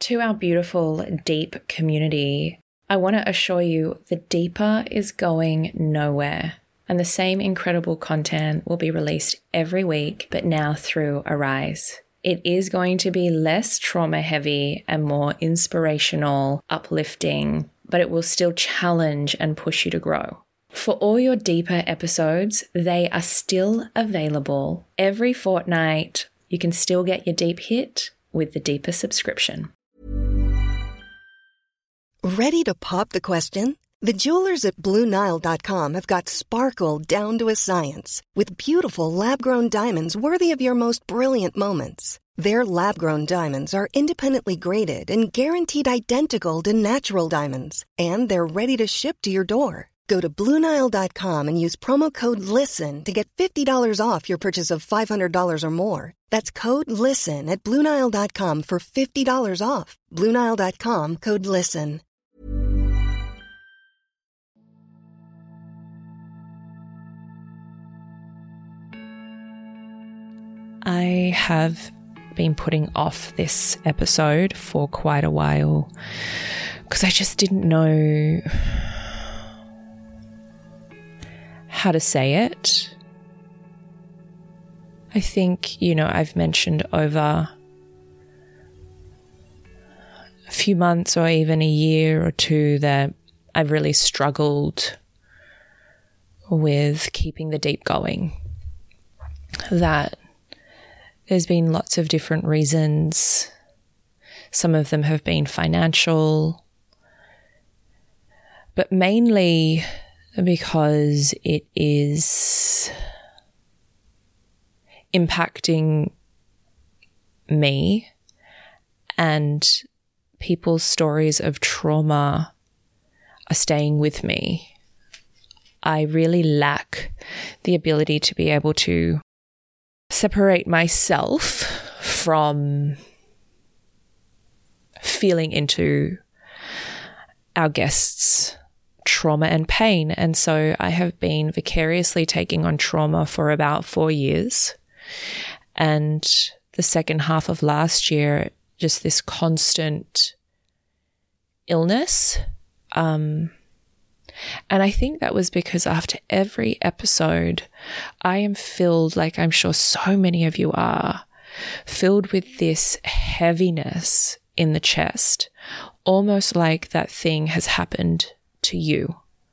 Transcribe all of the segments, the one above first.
To our beautiful deep community, I want to assure you the deeper is going nowhere. And the same incredible content will be released every week, but now through Arise. It is going to be less trauma heavy and more inspirational, uplifting, but it will still challenge and push you to grow. For all your deeper episodes, they are still available every fortnight. You can still get your deep hit with the deeper subscription. Ready to pop the question? The jewelers at BlueNile.com have got sparkle down to a science with beautiful lab-grown diamonds worthy of your most brilliant moments. Their lab-grown diamonds are independently graded and guaranteed identical to natural diamonds, and they're ready to ship to your door. Go to BlueNile.com and use promo code LISTEN to get $50 off your purchase of $500 or more. That's code LISTEN at BlueNile.com for $50 off. BlueNile.com, code LISTEN. I have been putting off this episode for quite a while because I just didn't know how to say it. I think, I've mentioned over a few months or even a year or two that I've really struggled with keeping the deep going. That there's been lots of different reasons. Some of them have been financial, but mainly because it is impacting me, and people's stories of trauma are staying with me. I really lack the ability to be able to separate myself from feeling into our guests' trauma and pain. And so I have been vicariously taking on trauma for about 4 years. And the second half of last year, just this constant illness. And I think that was because after every episode, I am filled, like I'm sure so many of you are, filled with this heaviness in the chest, almost like that thing has happened to you.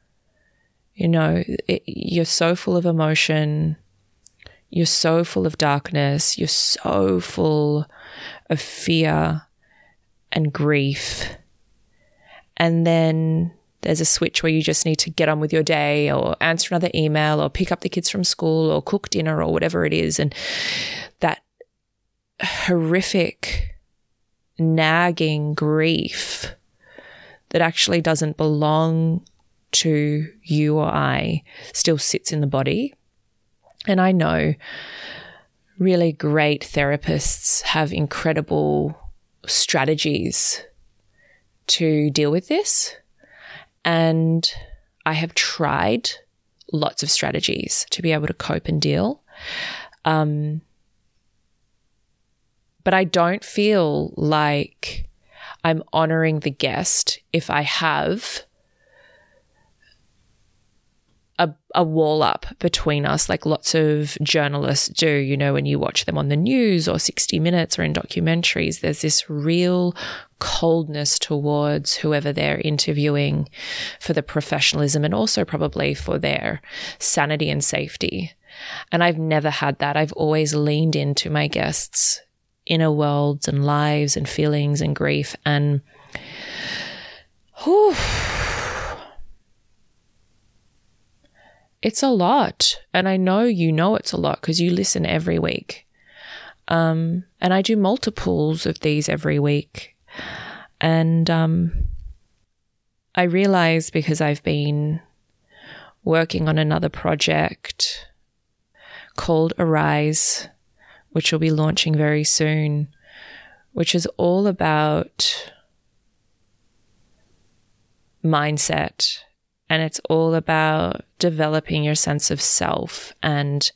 You're so full of emotion, you're so full of darkness, you're so full of fear and grief. And then there's a switch where you just need to get on with your day or answer another email or pick up the kids from school or cook dinner or whatever it is. And that horrific, nagging grief that actually doesn't belong to you or I still sits in the body. And I know really great therapists have incredible strategies to deal with this. And I have tried lots of strategies to be able to cope and deal. But I don't feel like I'm honoring the guest if I have a wall up between us, like lots of journalists do, when you watch them on the news or 60 Minutes or in documentaries. There's this real coldness towards whoever they're interviewing for the professionalism and also probably for their sanity and safety. And I've never had that. I've always leaned into my guests' inner worlds and lives and feelings and grief. And it's a lot. And I know it's a lot because you listen every week. And I do multiples of these every week. And I realize, because I've been working on another project called Arise, which will be launching very soon, which is all about mindset. And it's all about developing your sense of self and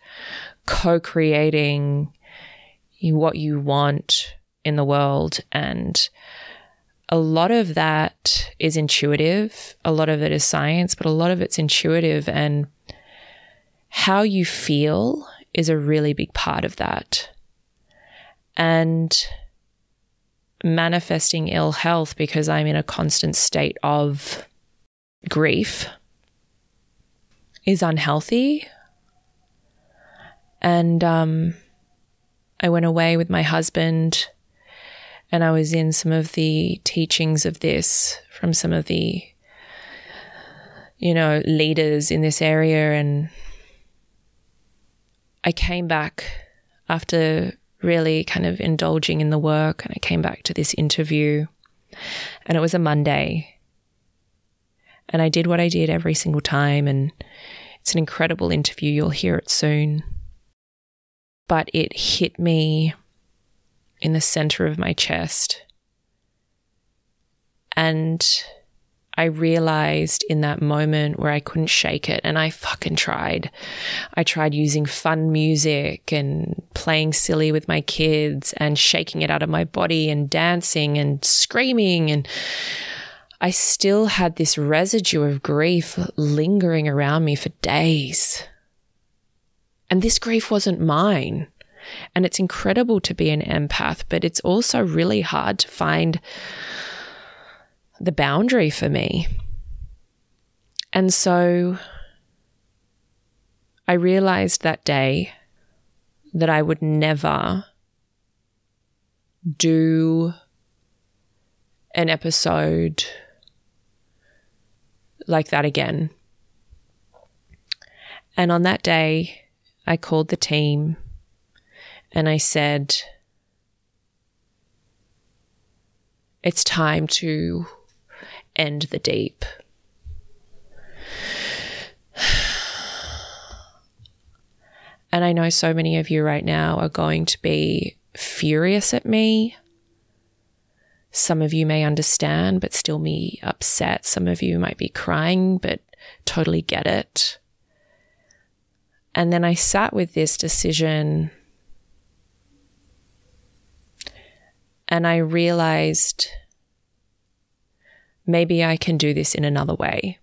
co-creating what you want in the world and a lot of that is intuitive. A lot of it is science, but a lot of it's intuitive, and how you feel is a really big part of that. And manifesting ill health because I'm in a constant state of grief is unhealthy. And I went away with my husband, and I was in some of the teachings of this from some of the, leaders in this area. And I came back after really kind of indulging in the work, and I came back to this interview, and it was a Monday. And I did what I did every single time, and it's an incredible interview. You'll hear it soon. But it hit me in the center of my chest. And I realized in that moment where I couldn't shake it, and I fucking tried. I tried using fun music and playing silly with my kids and shaking it out of my body and dancing and screaming, and I still had this residue of grief lingering around me for days. And this grief wasn't mine. And it's incredible to be an empath, but it's also really hard to find the boundary for me. And so I realized that day that I would never do an episode like that again. And on that day, I called the team and I said, it's time to end the deep. And I know so many of you right now are going to be furious at me. Some of you may understand, but still be upset. Some of you might be crying, but totally get it. And then I sat with this decision, and I realized maybe I can do this in another way.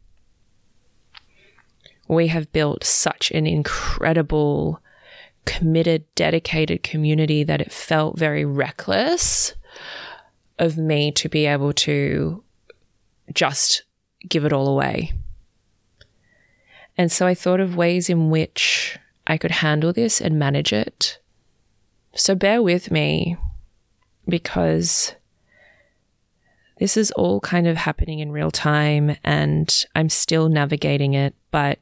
We have built such an incredible, committed, dedicated community that it felt very reckless of me to be able to just give it all away. And so I thought of ways in which I could handle this and manage it. So bear with me, because this is all kind of happening in real time and I'm still navigating it, but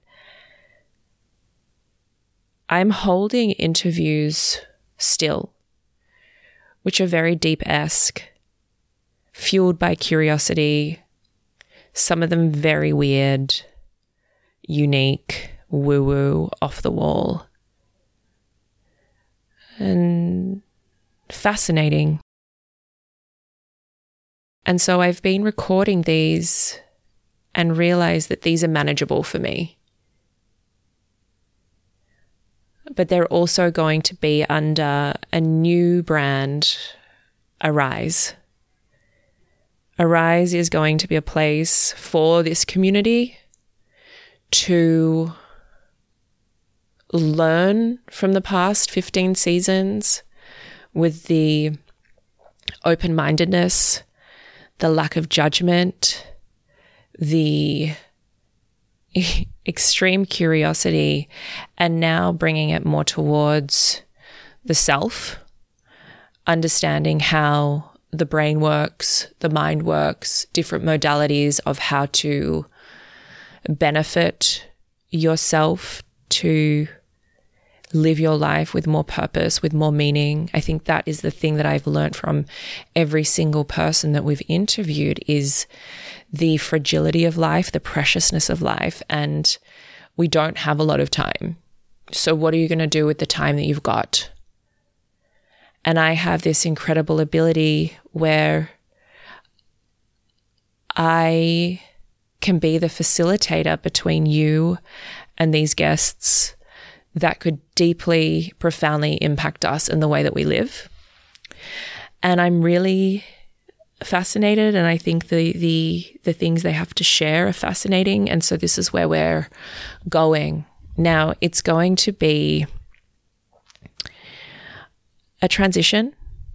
I'm holding interviews still, which are very deep-esque, fueled by curiosity, some of them very weird, unique, woo-woo, off the wall, and fascinating. And so I've been recording these and realized that these are manageable for me. But they're also going to be under a new brand, Arise. Arise is going to be a place for this community to learn from the past 15 seasons with the open-mindedness, the lack of judgment, the extreme curiosity, and now bringing it more towards the self, understanding how the brain works, the mind works, different modalities of how to benefit yourself to live your life with more purpose, with more meaning. I think that is the thing that I've learned from every single person that we've interviewed, is the fragility of life, the preciousness of life, and we don't have a lot of time. So what are you going to do with the time that you've got? And I have this incredible ability where I can be the facilitator between you and these guests that could deeply, profoundly impact us in the way that we live. And I'm really fascinated, and I think the things they have to share are fascinating. And so this is where we're going. Now, it's going to be a transition.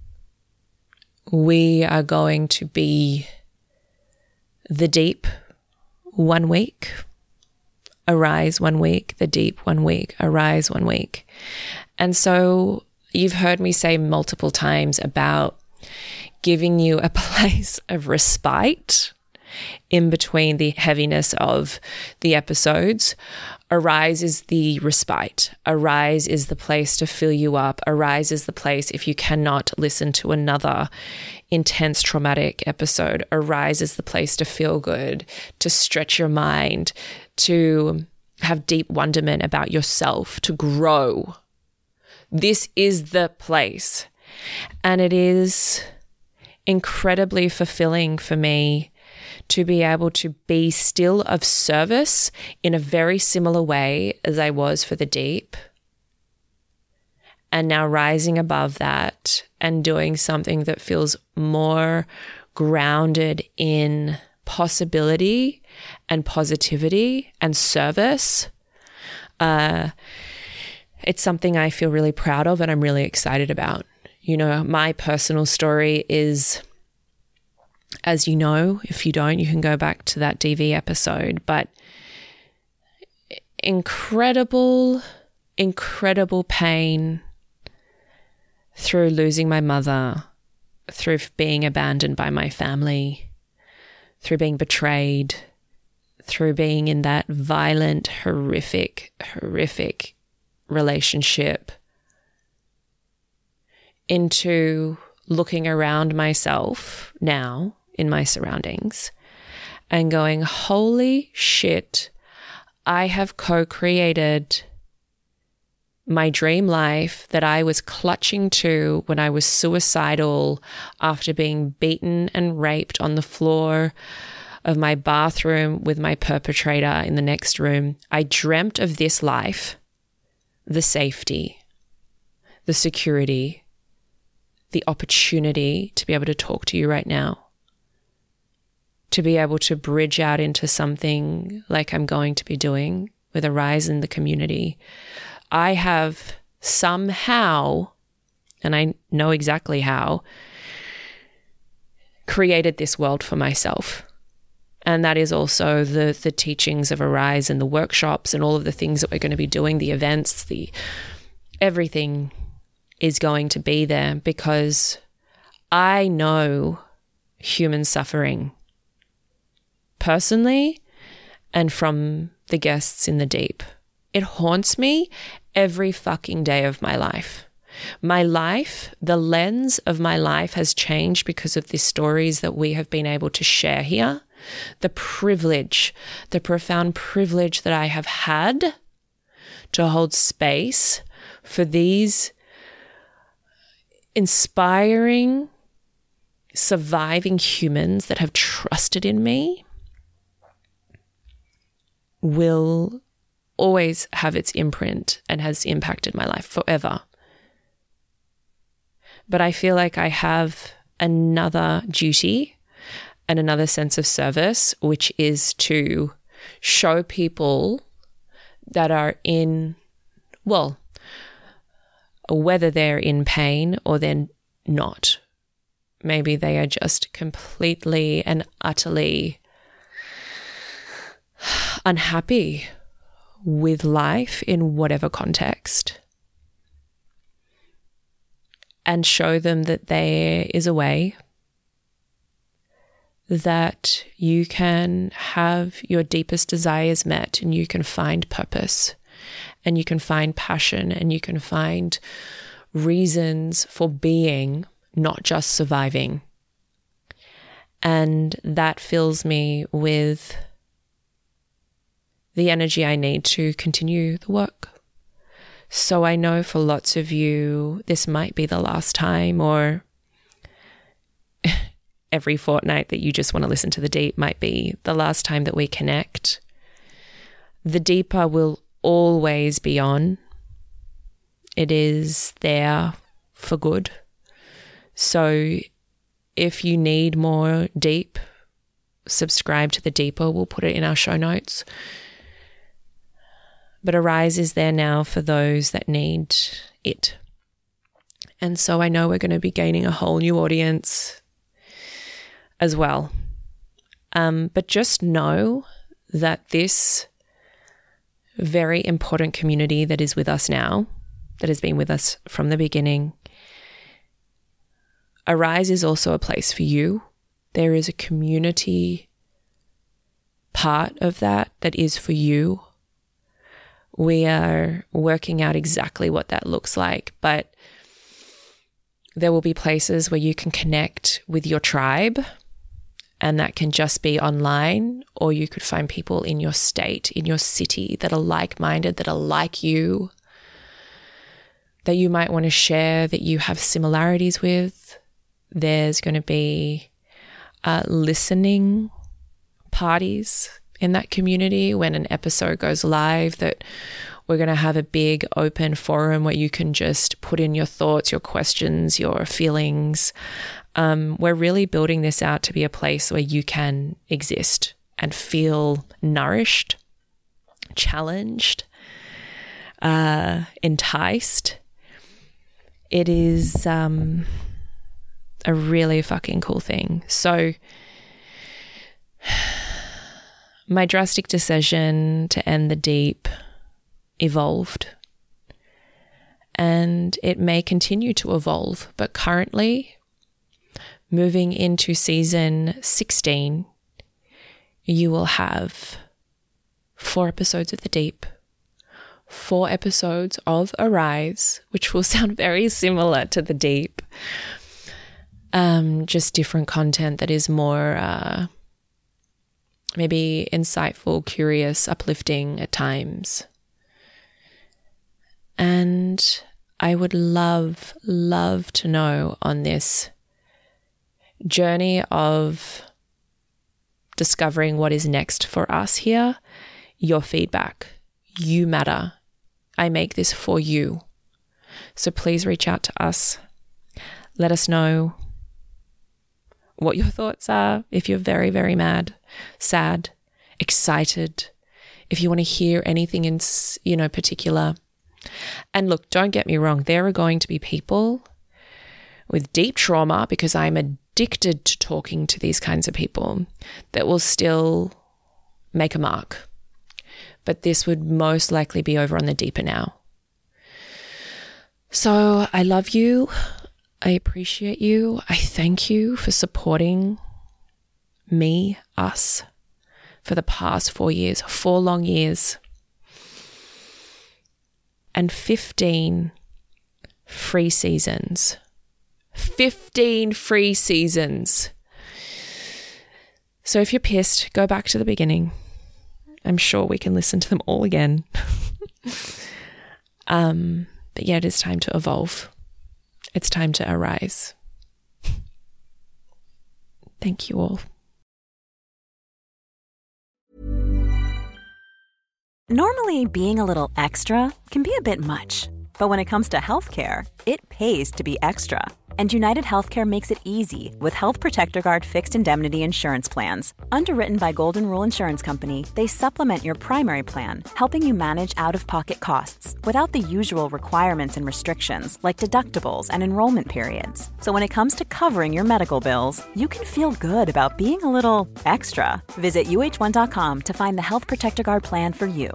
We are going to be the deep 1 week, arise 1 week, the deep 1 week, arise 1 week. And so you've heard me say multiple times about giving you a place of respite in between the heaviness of the episodes. Arise is the respite. Arise is the place to fill you up. Arise is the place if you cannot listen to another intense traumatic episode. Arise is the place to feel good, to stretch your mind, to have deep wonderment about yourself, to grow. This is the place. And it is incredibly fulfilling for me to be able to be still of service in a very similar way as I was for the deep. And now rising above that and doing something that feels more grounded in possibility and positivity and service. It's something I feel really proud of and I'm really excited about. You know, my personal story is, as you know, if you don't, you can go back to that DV episode, but incredible pain through losing my mother, through being abandoned by my family, through being betrayed, through being in that violent, horrific relationship, into looking around myself now in my surroundings and going, holy shit, I have co-created my dream life that I was clutching to when I was suicidal after being beaten and raped on the floor of my bathroom with my perpetrator in the next room. I dreamt of this life, the safety, the security, the opportunity to be able to talk to you right now, to be able to bridge out into something like I'm going to be doing with Arise in the community. I have somehow, and I know exactly how, created this world for myself. And that is also the teachings of Arise and the workshops and all of the things that we're going to be doing, the events, everything is going to be there because I know human suffering personally and from the guests in the deep. It haunts me every fucking day of my life. My life, the lens of my life has changed because of the stories that we have been able to share here. The privilege, the profound privilege that I have had to hold space for these inspiring, surviving humans that have trusted in me will always have its imprint and has impacted my life forever. But I feel like I have another duty and another sense of service, which is to show people that are in, well, whether they're in pain or they're not. Maybe they are just completely and utterly unhappy with life in whatever context. And show them that there is a way that you can have your deepest desires met and you can find purpose and you can find passion and you can find reasons for being, not just surviving. And that fills me with the energy I need to continue the work. So I know for lots of you, this might be the last time, or every fortnight that you just want to listen to the deep might be the last time that we connect. The deeper will always be on. It is there for good. So If you need more deep, subscribe to the Deeper. We'll put it in our show notes. But Arise is there now for those that need it. And so I know we're going to be gaining a whole new audience as well. But just know that this very important community that is with us now, that has been with us from the beginning, Arise is also a place for you. There is a community part of that is for you. We are working out exactly what that looks like, but there will be places where you can connect with your tribe, and that can just be online, or you could find people in your state, in your city that are like-minded, that are like you, that you might want to share, that you have similarities with. There's going to be listening parties in that community when an episode goes live, that we're going to have a big open forum where you can just put in your thoughts, your questions, your feelings. We're really building this out to be a place where you can exist and feel nourished, challenged, enticed. It is a really fucking cool thing. So my drastic decision to end the Deep evolved, and it may continue to evolve, but currently, moving into season 16, you will have 4 episodes of the Deep, 4 episodes of Arise, which will sound very similar to the Deep, just different content that is more maybe insightful, curious, uplifting at times. And I would love to know on this journey of discovering what is next for us here, your feedback. You matter. I make this for you. So please reach out to us. Let us know what your thoughts are. If you're very, very mad, sad, excited, if you want to hear anything in, particular. And look, don't get me wrong. There are going to be people with deep trauma, because I'm addicted to talking to these kinds of people, that will still make a mark. But this would most likely be over on the Deeper now. So I love you. I appreciate you. I thank you for supporting me, us, for the past 4 years, 4 long years. And 15 free seasons. 15 free seasons. So if you're pissed, go back to the beginning. I'm sure we can listen to them all again. But yeah, it is time to evolve. It's time to arise. Thank you all. Normally, being a little extra can be a bit much. But when it comes to healthcare, it pays to be extra. And United Healthcare makes it easy with Health Protector Guard fixed indemnity insurance plans. Underwritten by Golden Rule Insurance Company, they supplement your primary plan, helping you manage out-of-pocket costs without the usual requirements and restrictions like deductibles and enrollment periods. So when it comes to covering your medical bills, you can feel good about being a little extra. Visit UH1.com to find the Health Protector Guard plan for you.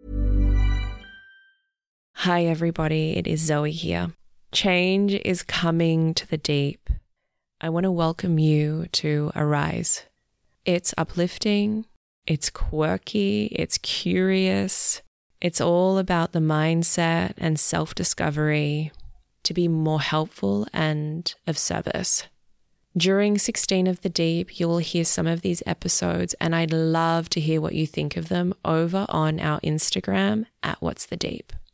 Hi everybody, it is Zoe here. Change is coming to the Deep. I want to welcome you to Arise. It's uplifting, it's quirky, it's curious. It's all about the mindset and self-discovery to be more helpful and of service. During 16 of the Deep, you will hear some of these episodes, and I'd love to hear what you think of them over on our Instagram @What's the Deep.